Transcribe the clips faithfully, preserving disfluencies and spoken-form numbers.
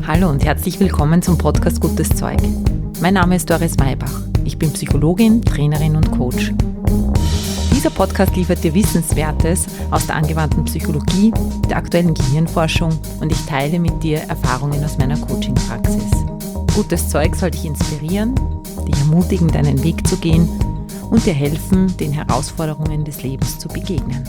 Hallo und herzlich willkommen zum Podcast Gutes Zeug. Mein Name ist Doris Maybach. Ich bin Psychologin, Trainerin und Coach. Dieser Podcast liefert dir Wissenswertes aus der angewandten Psychologie, der aktuellen Gehirnforschung und ich teile mit dir Erfahrungen aus meiner Coaching-Praxis. Gutes Zeug soll dich inspirieren, dich ermutigen, deinen Weg zu gehen und dir helfen, den Herausforderungen des Lebens zu begegnen.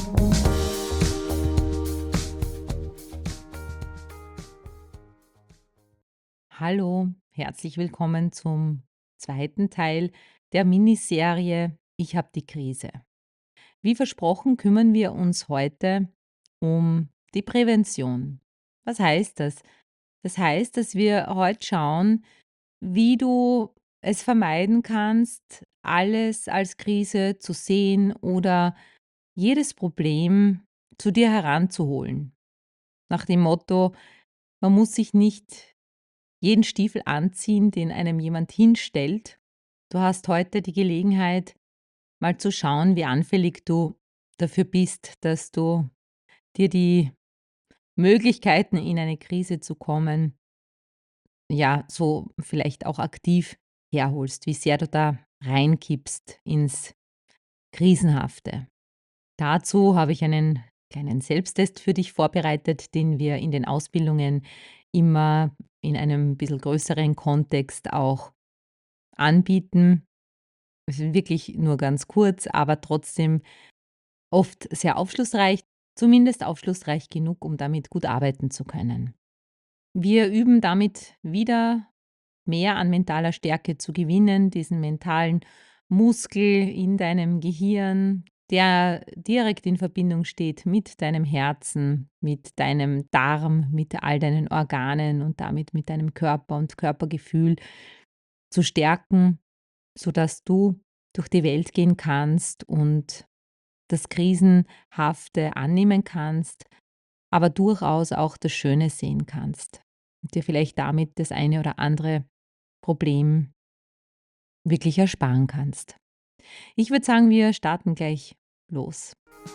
Hallo, herzlich willkommen zum zweiten Teil der Miniserie Ich habe die Krise. Wie versprochen kümmern wir uns heute um die Prävention. Was heißt das? Das heißt, dass wir heute schauen, wie du es vermeiden kannst, alles als Krise zu sehen oder jedes Problem zu dir heranzuholen. Nach dem Motto, man muss sich nicht jeden Stiefel anziehen, den einem jemand hinstellt. Du hast heute die Gelegenheit, mal zu schauen, wie anfällig du dafür bist, dass du dir die Möglichkeiten, in eine Krise zu kommen, ja, so vielleicht auch aktiv herholst, wie sehr du da reinkippst ins Krisenhafte. Dazu habe ich einen kleinen Selbsttest für dich vorbereitet, den wir in den Ausbildungen immer in einem bisschen größeren Kontext auch anbieten. Es ist wirklich nur ganz kurz, aber trotzdem oft sehr aufschlussreich, zumindest aufschlussreich genug, um damit gut arbeiten zu können. Wir üben damit wieder mehr an mentaler Stärke zu gewinnen, diesen mentalen Muskel in deinem Gehirn, der direkt in Verbindung steht mit deinem Herzen, mit deinem Darm, mit all deinen Organen und damit mit deinem Körper und Körpergefühl zu stärken, sodass du durch die Welt gehen kannst und das Krisenhafte annehmen kannst, aber durchaus auch das Schöne sehen kannst und dir vielleicht damit das eine oder andere Problem wirklich ersparen kannst. Ich würde sagen, wir starten gleich los.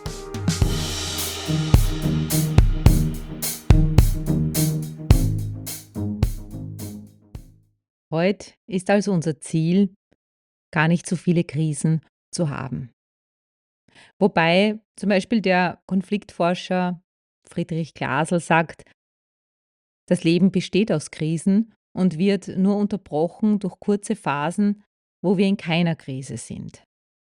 Heute ist also unser Ziel, gar nicht so viele Krisen zu haben. Wobei zum Beispiel der Konfliktforscher Friedrich Glasl sagt, das Leben besteht aus Krisen und wird nur unterbrochen durch kurze Phasen, wo wir in keiner Krise sind.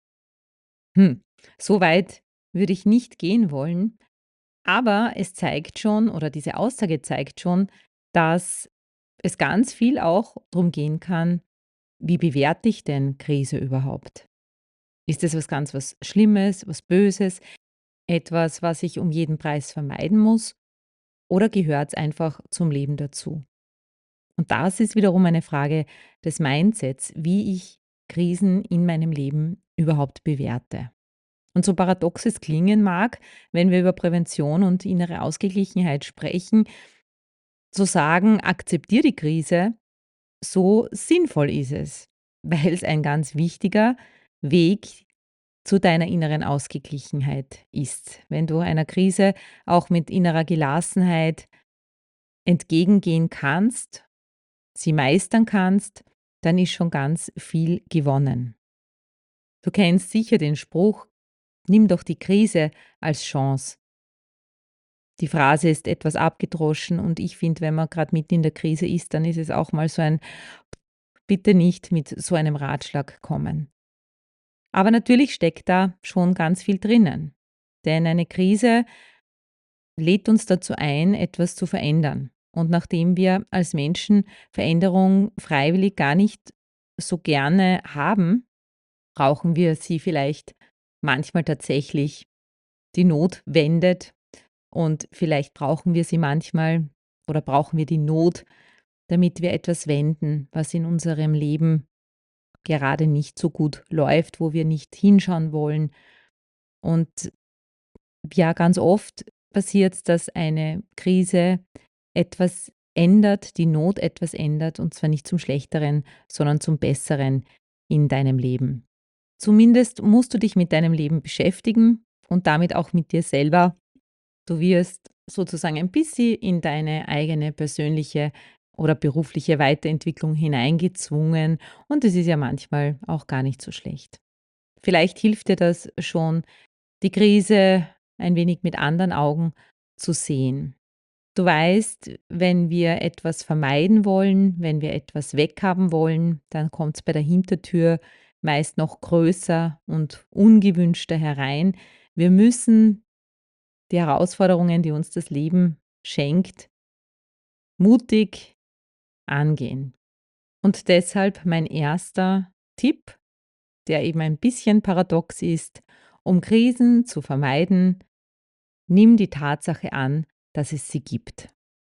Hm, so weit würde ich nicht gehen wollen, aber es zeigt schon oder diese Aussage zeigt schon, dass es ganz viel auch darum gehen kann, wie bewerte ich denn Krise überhaupt? Ist es was ganz was Schlimmes, was Böses, etwas, was ich um jeden Preis vermeiden muss oder gehört es einfach zum Leben dazu? Und das ist wiederum eine Frage des Mindsets, wie ich Krisen in meinem Leben überhaupt bewerte. Und so paradox es klingen mag, wenn wir über Prävention und innere Ausgeglichenheit sprechen, zu sagen, akzeptiere die Krise, so sinnvoll ist es, weil es ein ganz wichtiger Weg zu deiner inneren Ausgeglichenheit ist. Wenn du einer Krise auch mit innerer Gelassenheit entgegengehen kannst, sie meistern kannst, dann ist schon ganz viel gewonnen. Du kennst sicher den Spruch, nimm doch die Krise als Chance. Die Phrase ist etwas abgedroschen und ich finde, wenn man gerade mitten in der Krise ist, dann ist es auch mal so ein bitte nicht mit so einem Ratschlag kommen. Aber natürlich steckt da schon ganz viel drinnen. Denn eine Krise lädt uns dazu ein, etwas zu verändern. Und nachdem wir als Menschen Veränderung freiwillig gar nicht so gerne haben, brauchen wir sie vielleicht manchmal tatsächlich. Die Not wendet und vielleicht brauchen wir sie manchmal oder brauchen wir die Not, damit wir etwas wenden, was in unserem Leben gerade nicht so gut läuft, wo wir nicht hinschauen wollen. Und ja, ganz oft passiert es, dass eine Krise etwas ändert, die Not etwas ändert, und zwar nicht zum Schlechteren, sondern zum Besseren in deinem Leben. Zumindest musst du dich mit deinem Leben beschäftigen und damit auch mit dir selber. Du wirst sozusagen ein bisschen in deine eigene persönliche oder berufliche Weiterentwicklung hineingezwungen und es ist ja manchmal auch gar nicht so schlecht. Vielleicht hilft dir das schon, die Krise ein wenig mit anderen Augen zu sehen. Du weißt, wenn wir etwas vermeiden wollen, wenn wir etwas weghaben wollen, dann kommt es bei der Hintertür meist noch größer und ungewünschter herein. Wir müssen die Herausforderungen, die uns das Leben schenkt, mutig angehen. Und deshalb mein erster Tipp, der eben ein bisschen paradox ist, um Krisen zu vermeiden, nimm die Tatsache an, dass es sie gibt.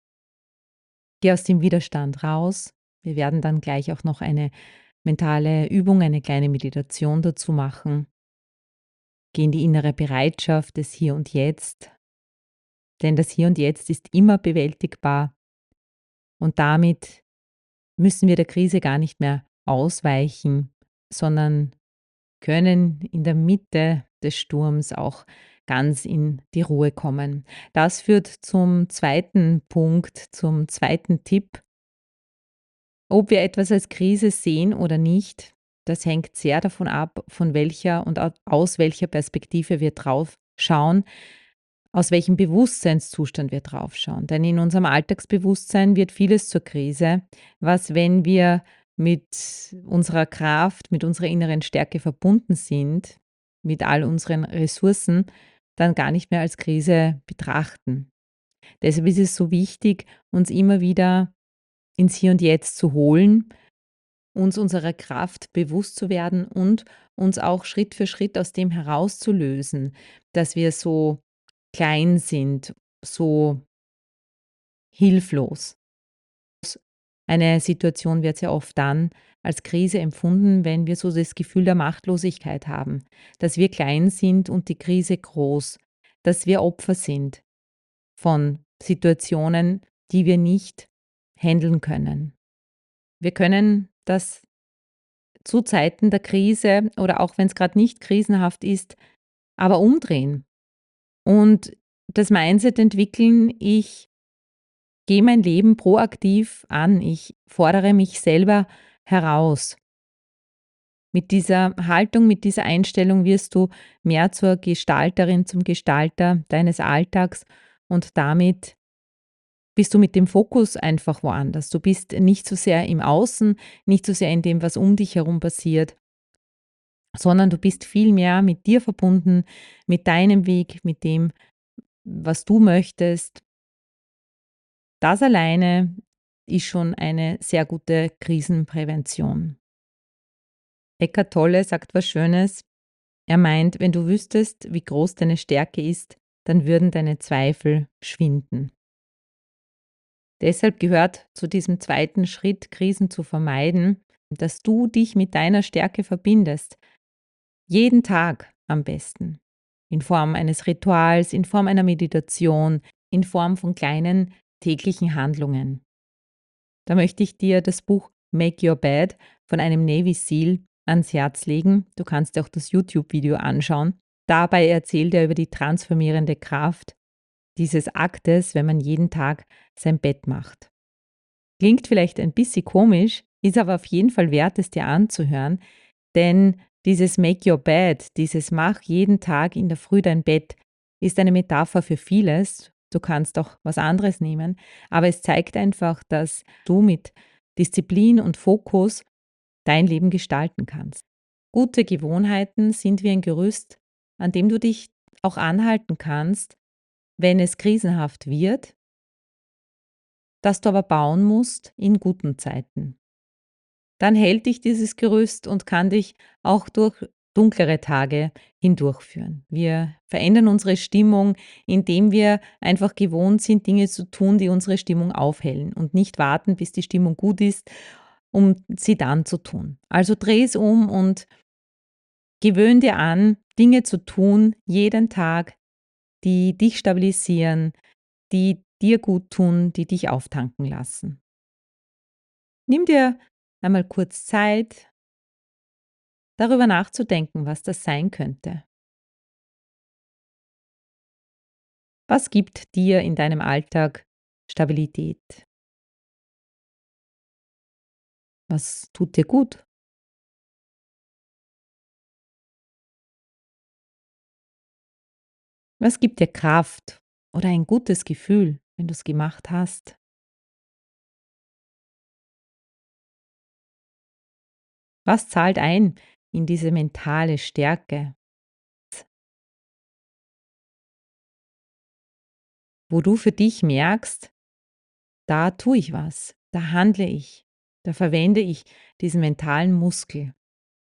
Geh aus dem Widerstand raus. Wir werden dann gleich auch noch eine mentale Übung, eine kleine Meditation dazu machen. Geh in die innere Bereitschaft des Hier und Jetzt, denn das Hier und Jetzt ist immer bewältigbar und damit müssen wir der Krise gar nicht mehr ausweichen, sondern können in der Mitte des Sturms auch ganz in die Ruhe kommen. Das führt zum zweiten Punkt, zum zweiten Tipp. Ob wir etwas als Krise sehen oder nicht, das hängt sehr davon ab, von welcher und au- aus welcher Perspektive wir drauf schauen, aus welchem Bewusstseinszustand wir drauf schauen. Denn in unserem Alltagsbewusstsein wird vieles zur Krise, was, wenn wir mit unserer Kraft, mit unserer inneren Stärke verbunden sind, mit all unseren Ressourcen, dann gar nicht mehr als Krise betrachten. Deshalb ist es so wichtig, uns immer wieder ins Hier und Jetzt zu holen, uns unserer Kraft bewusst zu werden und uns auch Schritt für Schritt aus dem herauszulösen, dass wir so klein sind, so hilflos. Eine Situation wird sehr oft dann als Krise empfunden, wenn wir so das Gefühl der Machtlosigkeit haben, dass wir klein sind und die Krise groß, dass wir Opfer sind von Situationen, die wir nicht handeln können. Wir können das zu Zeiten der Krise oder auch wenn es gerade nicht krisenhaft ist, aber umdrehen und das Mindset entwickeln, ich gehe mein Leben proaktiv an, ich fordere mich selber heraus. Mit dieser Haltung, mit dieser Einstellung wirst du mehr zur Gestalterin, zum Gestalter deines Alltags und damit bist du mit dem Fokus einfach woanders. Du bist nicht so sehr im Außen, nicht so sehr in dem, was um dich herum passiert, sondern du bist viel mehr mit dir verbunden, mit deinem Weg, mit dem, was du möchtest. Das alleine ist schon eine sehr gute Krisenprävention. Eckhart Tolle sagt was Schönes. Er meint, wenn du wüsstest, wie groß deine Stärke ist, dann würden deine Zweifel schwinden. Deshalb gehört zu diesem zweiten Schritt, Krisen zu vermeiden, dass du dich mit deiner Stärke verbindest. Jeden Tag am besten. In Form eines Rituals, in Form einer Meditation, in Form von kleinen täglichen Handlungen. Da möchte ich dir das Buch Make Your Bed von einem Navy SEAL ans Herz legen. Du kannst dir auch das YouTube-Video anschauen. Dabei erzählt er über die transformierende Kraft dieses Aktes, wenn man jeden Tag sein Bett macht. Klingt vielleicht ein bisschen komisch, ist aber auf jeden Fall wert, es dir anzuhören, denn dieses Make Your Bed, dieses Mach jeden Tag in der Früh dein Bett, ist eine Metapher für vieles. Du kannst auch was anderes nehmen, aber es zeigt einfach, dass du mit Disziplin und Fokus dein Leben gestalten kannst. Gute Gewohnheiten sind wie ein Gerüst, an dem du dich auch anhalten kannst, wenn es krisenhaft wird, das du aber bauen musst in guten Zeiten. Dann hält dich dieses Gerüst und kann dich auch durch dunklere Tage hindurchführen. Wir verändern unsere Stimmung, indem wir einfach gewohnt sind, Dinge zu tun, die unsere Stimmung aufhellen und nicht warten, bis die Stimmung gut ist, um sie dann zu tun. Also dreh es um und gewöhn dir an, Dinge zu tun, jeden Tag, die dich stabilisieren, die dir gut tun, die dich auftanken lassen. Nimm dir einmal kurz Zeit, darüber nachzudenken, was das sein könnte. Was gibt dir in deinem Alltag Stabilität? Was tut dir gut? Was gibt dir Kraft oder ein gutes Gefühl, wenn du es gemacht hast? Was zahlt ein in diese mentale Stärke, wo du für dich merkst: „Da tue ich was, da handle ich, da verwende ich diesen mentalen Muskel.“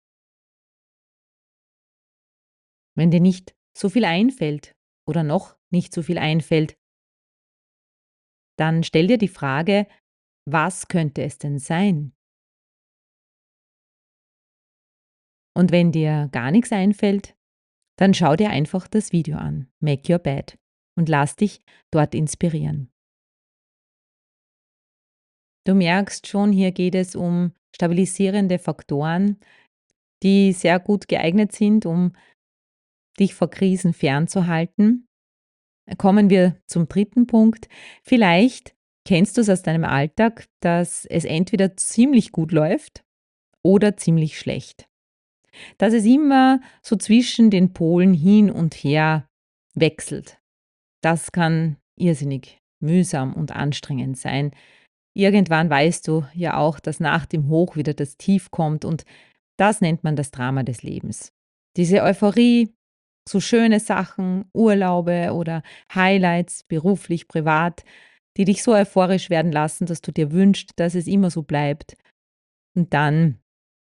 Wenn dir nicht so viel einfällt oder noch nicht so viel einfällt, dann stell dir die Frage: „Was könnte es denn sein?“ Und wenn dir gar nichts einfällt, dann schau dir einfach das Video an, „Make Your Bed“, und lass dich dort inspirieren. Du merkst schon, hier geht es um stabilisierende Faktoren, die sehr gut geeignet sind, um dich vor Krisen fernzuhalten. Kommen wir zum dritten Punkt. Vielleicht kennst du es aus deinem Alltag, dass es entweder ziemlich gut läuft oder ziemlich schlecht. Dass es immer so zwischen den Polen hin und her wechselt. Das kann irrsinnig mühsam und anstrengend sein. Irgendwann weißt du ja auch, dass nach dem Hoch wieder das Tief kommt, und das nennt man das Drama des Lebens. Diese Euphorie, so schöne Sachen, Urlaube oder Highlights, beruflich, privat, die dich so euphorisch werden lassen, dass du dir wünschst, dass es immer so bleibt. Und dann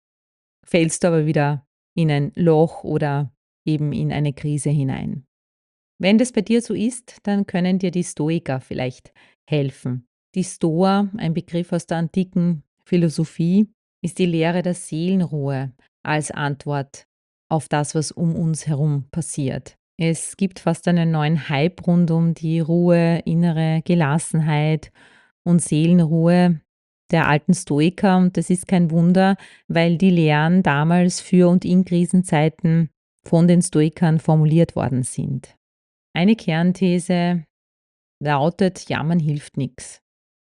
fällst du aber wieder in ein Loch oder eben in eine Krise hinein. Wenn das bei dir so ist, dann können dir die Stoiker vielleicht helfen. Die Stoa, ein Begriff aus der antiken Philosophie, ist die Lehre der Seelenruhe als Antwort auf das, was um uns herum passiert. Es gibt fast einen neuen Hype rund um die Ruhe, innere Gelassenheit und Seelenruhe der alten Stoiker, und das ist kein Wunder, weil die Lehren damals für und in Krisenzeiten von den Stoikern formuliert worden sind. Eine Kernthese lautet: Jammern hilft nix.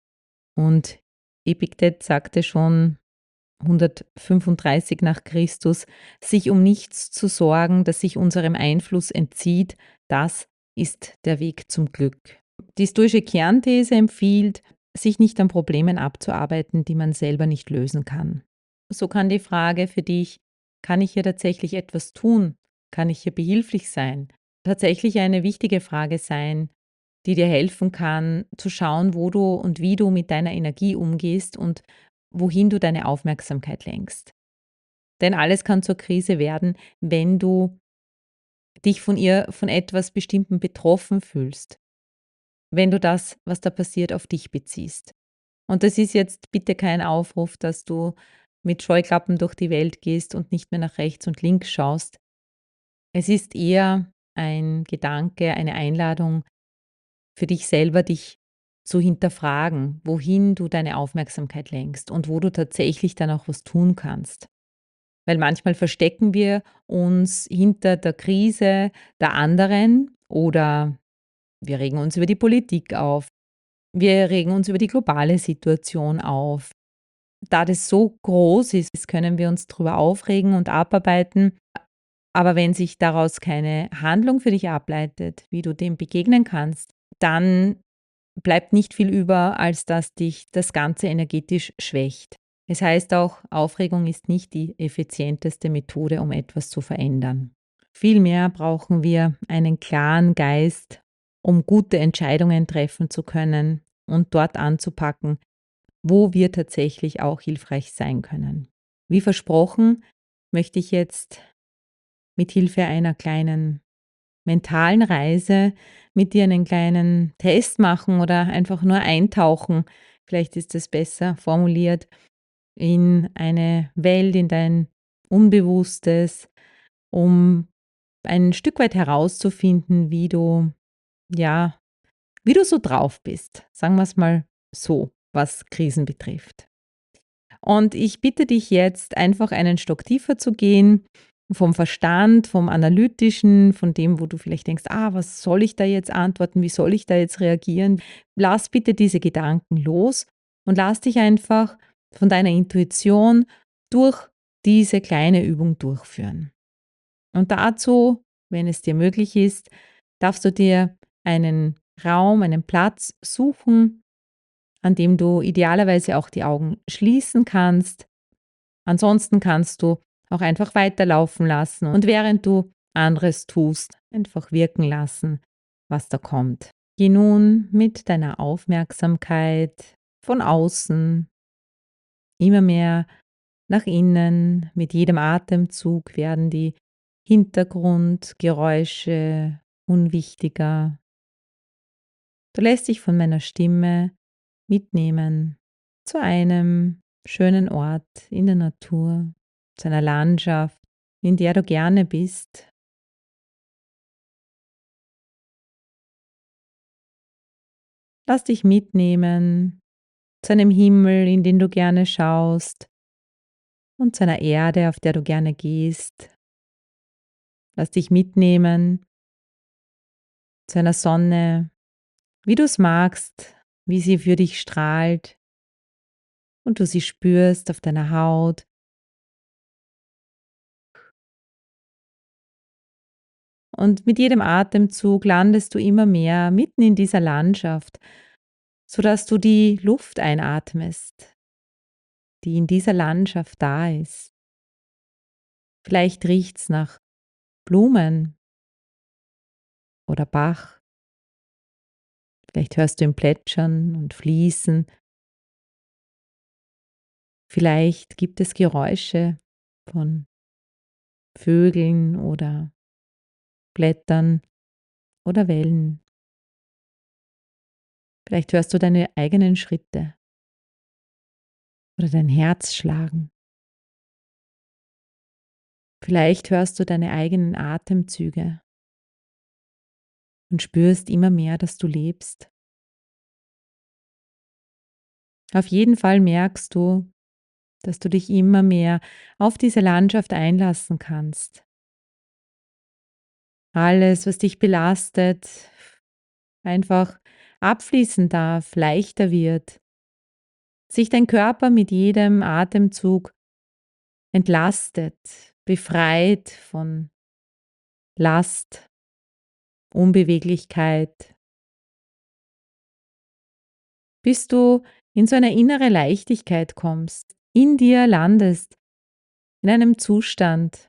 Und Epiktet sagte schon hundertfünfunddreißig nach Christus, sich um nichts zu sorgen, das sich unserem Einfluss entzieht, das ist der Weg zum Glück. Die stoische Kernthese empfiehlt, sich nicht an Problemen abzuarbeiten, die man selber nicht lösen kann. So kann die Frage für dich: Kann ich hier tatsächlich etwas tun? Kann ich hier behilflich sein? Tatsächlich eine wichtige Frage sein, die dir helfen kann, zu schauen, wo du und wie du mit deiner Energie umgehst und wohin du deine Aufmerksamkeit lenkst. Denn alles kann zur Krise werden, wenn du dich von ihr, von etwas Bestimmten betroffen fühlst, wenn du das, was da passiert, auf dich beziehst. Und das ist jetzt bitte kein Aufruf, dass du mit Scheuklappen durch die Welt gehst und nicht mehr nach rechts und links schaust. Es ist eher ein Gedanke, eine Einladung für dich selber, dich zu hinterfragen, wohin du deine Aufmerksamkeit lenkst und wo du tatsächlich dann auch was tun kannst. Weil manchmal verstecken wir uns hinter der Krise der anderen, oder wir regen uns über die Politik auf. Wir regen uns über die globale Situation auf. Da das so groß ist, können wir uns drüber aufregen und abarbeiten. Aber wenn sich daraus keine Handlung für dich ableitet, wie du dem begegnen kannst, dann bleibt nicht viel über, als dass dich das Ganze energetisch schwächt. Es heißt auch, Aufregung ist nicht die effizienteste Methode, um etwas zu verändern. Vielmehr brauchen wir einen klaren Geist, um gute Entscheidungen treffen zu können und dort anzupacken, wo wir tatsächlich auch hilfreich sein können. Wie versprochen, möchte ich jetzt mit Hilfe einer kleinen mentalen Reise mit dir einen kleinen Test machen oder einfach nur eintauchen, vielleicht ist es besser formuliert, in eine Welt, in dein Unbewusstes, um ein Stück weit herauszufinden, wie du, ja, wie du so drauf bist. Sagen wir es mal so, was Krisen betrifft. Und ich bitte dich jetzt, einfach einen Stock tiefer zu gehen, vom Verstand, vom Analytischen, von dem, wo du vielleicht denkst: „Ah, was soll ich da jetzt antworten? Wie soll ich da jetzt reagieren?“ Lass bitte diese Gedanken los und lass dich einfach von deiner Intuition durch diese kleine Übung durchführen. Und dazu, wenn es dir möglich ist, darfst du dir einen Raum, einen Platz suchen, an dem du idealerweise auch die Augen schließen kannst. Ansonsten kannst du auch einfach weiterlaufen lassen und während du anderes tust, einfach wirken lassen, was da kommt. Geh nun mit deiner Aufmerksamkeit von außen immer mehr nach innen. Mit jedem Atemzug werden die Hintergrundgeräusche unwichtiger. Du lässt dich von meiner Stimme mitnehmen zu einem schönen Ort in der Natur, zu einer Landschaft, in der du gerne bist. Lass dich mitnehmen zu einem Himmel, in den du gerne schaust und zu einer Erde, auf der du gerne gehst. Lass dich mitnehmen zu einer Sonne, wie du es magst, wie sie für dich strahlt und du sie spürst auf deiner Haut. Und mit jedem Atemzug landest du immer mehr mitten in dieser Landschaft, sodass du die Luft einatmest, die in dieser Landschaft da ist. Vielleicht riecht's nach Blumen oder Bach. Vielleicht hörst du ihn plätschern und fließen. Vielleicht gibt es Geräusche von Vögeln oder Blättern oder Wellen. Vielleicht hörst du deine eigenen Schritte oder dein Herz schlagen. Vielleicht hörst du deine eigenen Atemzüge und spürst immer mehr, dass du lebst. Auf jeden Fall merkst du, dass du dich immer mehr auf diese Landschaft einlassen kannst. Alles, was dich belastet, einfach abfließen darf, leichter wird, sich dein Körper mit jedem Atemzug entlastet, befreit von Last, Unbeweglichkeit, bis du in so eine innere Leichtigkeit kommst, in dir landest, in einem Zustand,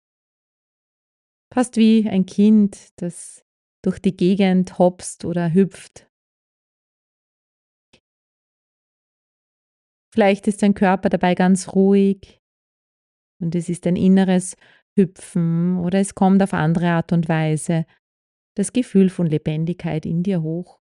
fast wie ein Kind, das durch die Gegend hopst oder hüpft. Vielleicht ist dein Körper dabei ganz ruhig und es ist ein inneres Hüpfen oder es kommt auf andere Art und Weise das Gefühl von Lebendigkeit in dir hoch.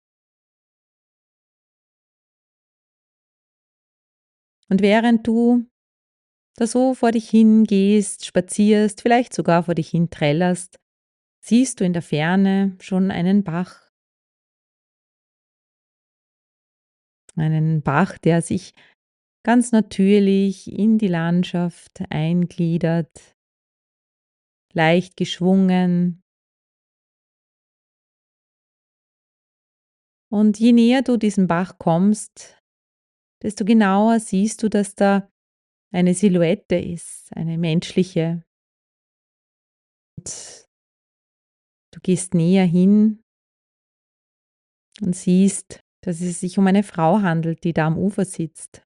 Und während du da so vor dich hingehst, spazierst, vielleicht sogar vor dich hin trällerst, siehst du in der Ferne schon einen Bach. Einen Bach, der sich ganz natürlich in die Landschaft eingliedert, leicht geschwungen. Und je näher du diesem Bach kommst, desto genauer siehst du, dass da eine Silhouette ist, eine menschliche. Und du gehst näher hin und siehst, dass es sich um eine Frau handelt, die da am Ufer sitzt.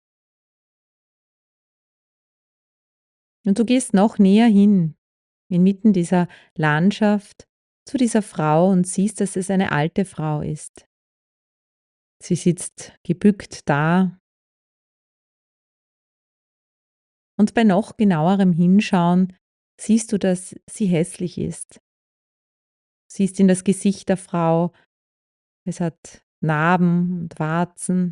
Und du gehst noch näher hin, inmitten dieser Landschaft, zu dieser Frau und siehst, dass es eine alte Frau ist. Sie sitzt gebückt da und bei noch genauerem Hinschauen siehst du, dass sie hässlich ist. Siehst in das Gesicht der Frau, es hat Narben und Warzen.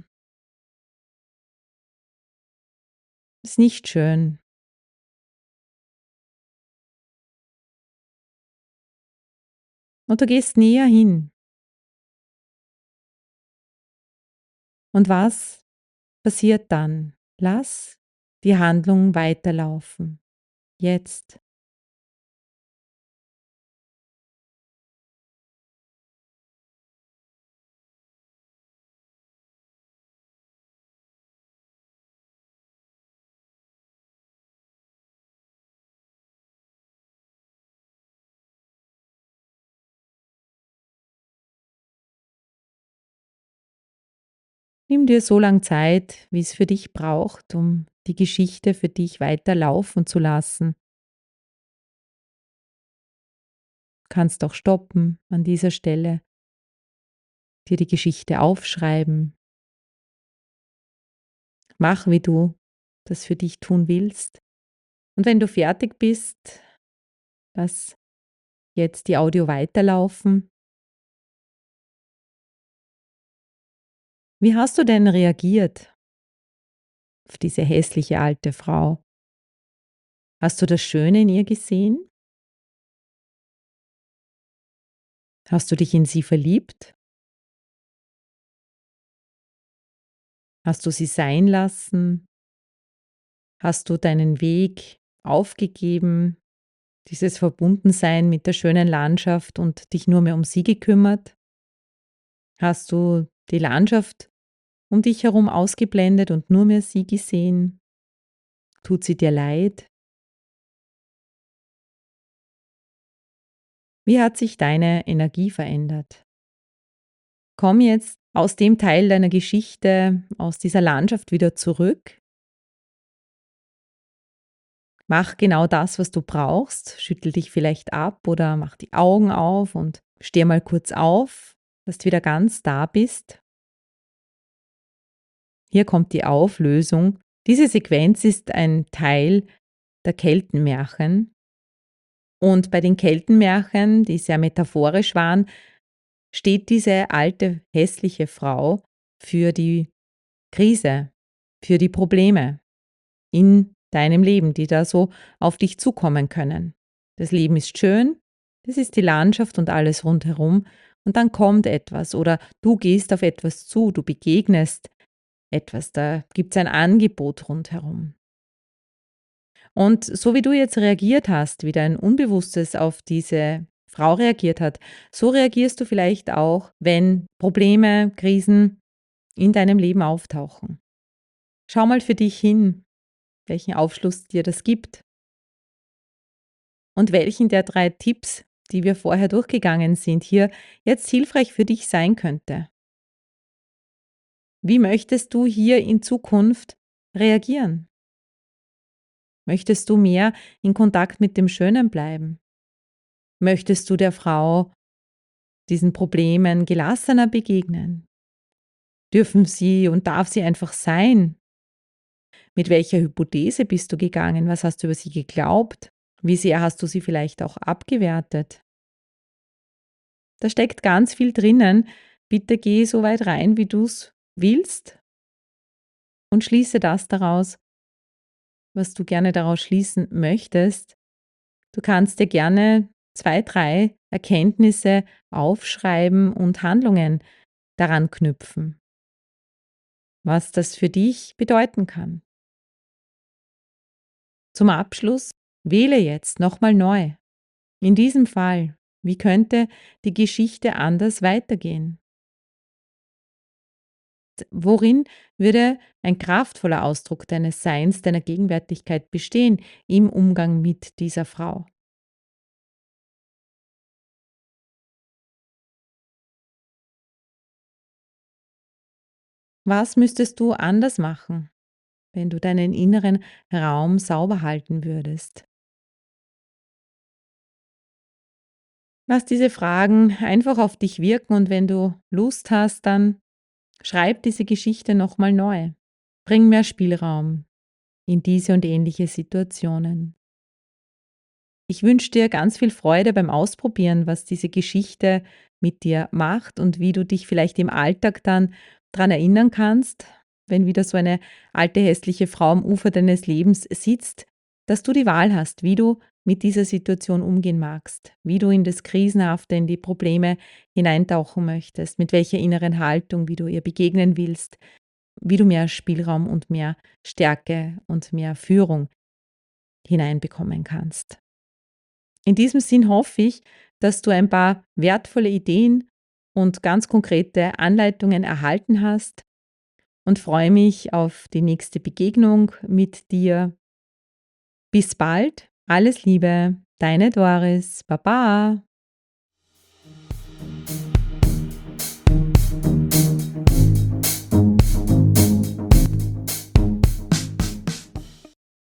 Ist nicht schön. Und du gehst näher hin. Und was passiert dann? Lass die Handlung weiterlaufen. Jetzt. Nimm dir so lang Zeit, wie es für dich braucht, um die Geschichte für dich weiter laufen zu lassen. Kannst auch stoppen an dieser Stelle, dir die Geschichte aufschreiben. Mach, wie du das für dich tun willst. Und wenn du fertig bist, lass jetzt die Audio weiterlaufen. Wie hast du denn reagiert auf diese hässliche alte Frau? Hast du das Schöne in ihr gesehen? Hast du dich in sie verliebt? Hast du sie sein lassen? Hast du deinen Weg aufgegeben, dieses Verbundensein mit der schönen Landschaft und dich nur mehr um sie gekümmert? Hast du die Landschaft um dich herum ausgeblendet und nur mehr sie gesehen? Tut sie dir leid? Wie hat sich deine Energie verändert? Komm jetzt aus dem Teil deiner Geschichte, aus dieser Landschaft wieder zurück. Mach genau das, was du brauchst. Schüttel dich vielleicht ab oder mach die Augen auf und steh mal kurz auf, dass du wieder ganz da bist. Hier kommt die Auflösung. Diese Sequenz ist ein Teil der Keltenmärchen. Und bei den Keltenmärchen, die sehr metaphorisch waren, steht diese alte, hässliche Frau für die Krise, für die Probleme in deinem Leben, die da so auf dich zukommen können. Das Leben ist schön, das ist die Landschaft und alles rundherum. Und dann kommt etwas oder du gehst auf etwas zu, du begegnest etwas, da gibt es ein Angebot rundherum. Und so wie du jetzt reagiert hast, wie dein Unbewusstes auf diese Frau reagiert hat, so reagierst du vielleicht auch, wenn Probleme, Krisen in deinem Leben auftauchen. Schau mal für dich hin, welchen Aufschluss dir das gibt und welchen der drei Tipps, die wir vorher durchgegangen sind, hier jetzt hilfreich für dich sein könnte. Wie möchtest du hier in Zukunft reagieren? Möchtest du mehr in Kontakt mit dem Schönen bleiben? Möchtest du der Frau, diesen Problemen gelassener begegnen? Dürfen sie und darf sie einfach sein? Mit welcher Hypothese bist du gegangen? Was hast du über sie geglaubt? Wie sehr hast du sie vielleicht auch abgewertet? Da steckt ganz viel drinnen. Bitte geh so weit rein, wie du es willst und schließe das daraus, was du gerne daraus schließen möchtest. Du kannst dir gerne zwei, drei Erkenntnisse aufschreiben und Handlungen daran knüpfen, was das für dich bedeuten kann. Zum Abschluss wähle jetzt nochmal neu. In diesem Fall, wie könnte die Geschichte anders weitergehen? Worin würde ein kraftvoller Ausdruck deines Seins, deiner Gegenwärtigkeit bestehen im Umgang mit dieser Frau? Was müsstest du anders machen, wenn du deinen inneren Raum sauber halten würdest? Lass diese Fragen einfach auf dich wirken und wenn du Lust hast, dann schreib diese Geschichte nochmal neu. Bring mehr Spielraum in diese und ähnliche Situationen. Ich wünsche dir ganz viel Freude beim Ausprobieren, was diese Geschichte mit dir macht und wie du dich vielleicht im Alltag dann daran erinnern kannst, wenn wieder so eine alte hässliche Frau am Ufer deines Lebens sitzt, dass du die Wahl hast, wie du mit dieser Situation umgehen magst, wie du in das Krisenhafte, in die Probleme hineintauchen möchtest, mit welcher inneren Haltung, wie du ihr begegnen willst, wie du mehr Spielraum und mehr Stärke und mehr Führung hineinbekommen kannst. In diesem Sinn hoffe ich, dass du ein paar wertvolle Ideen und ganz konkrete Anleitungen erhalten hast und freue mich auf die nächste Begegnung mit dir. Bis bald, alles Liebe, deine Doris, Baba.